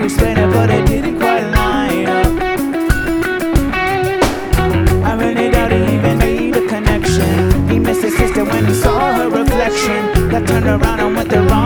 explain it, but it didn't quite line up. I really doubt he even made a connection. He missed his sister when he saw her reflection. That turned around and went